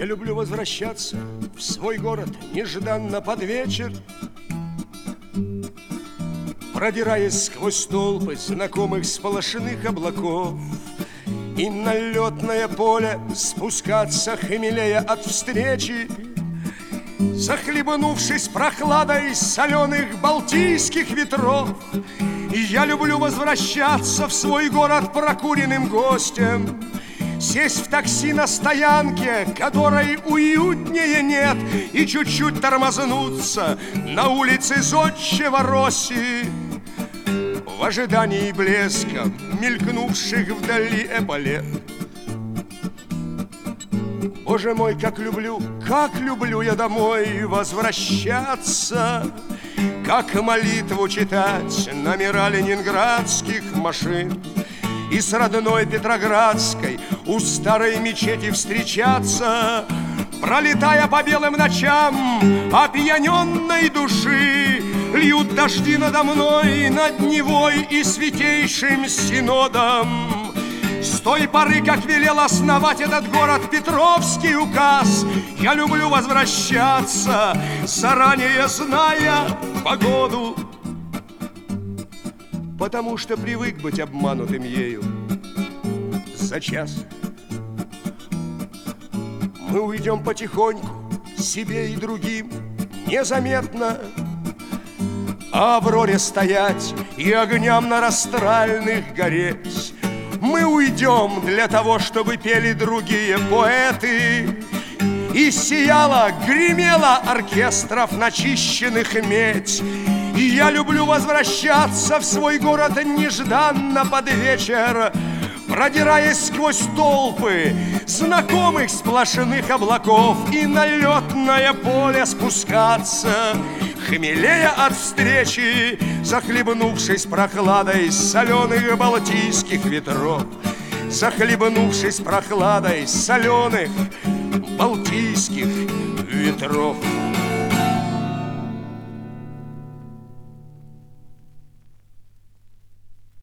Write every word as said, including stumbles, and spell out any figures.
Я люблю возвращаться в свой город нежданно под вечер, продираясь сквозь толпы знакомых сполошенных облаков, и на летное поле спускаться, хмелея от встречи, захлебнувшись прохладой соленых балтийских ветров. И я люблю возвращаться в свой город прокуренным гостем, сесть в такси на стоянке, которой уютнее нет, и чуть-чуть тормознуться на улице Зодчего Росси в ожидании блеска мелькнувших вдали эполет. Боже мой, как люблю, как люблю я домой возвращаться, как молитву читать номера ленинградских машин, и с родной Петроградской у старой мечети встречаться, пролетая по белым ночам опьяненной души. Льют дожди надо мной, над Невой и Святейшим Синодом. С той поры, как велел основать этот город Петровский указ, я люблю возвращаться, заранее зная погоду, потому что привык быть обманутым ею за час. Мы уйдем потихоньку, себе и другим незаметно, а Авроре стоять и огням на Растральных гореть. Мы уйдем для того, чтобы пели другие поэты, и сияла, гремела оркестров начищенных медь. И я люблю возвращаться в свой город нежданно под вечер, продираясь сквозь толпы знакомых сплошных облаков, и на летное поле спускаться, хмелея от встречи, захлебнувшись прохладой соленых балтийских ветров, захлебнувшись прохладой соленых балтийских ветров.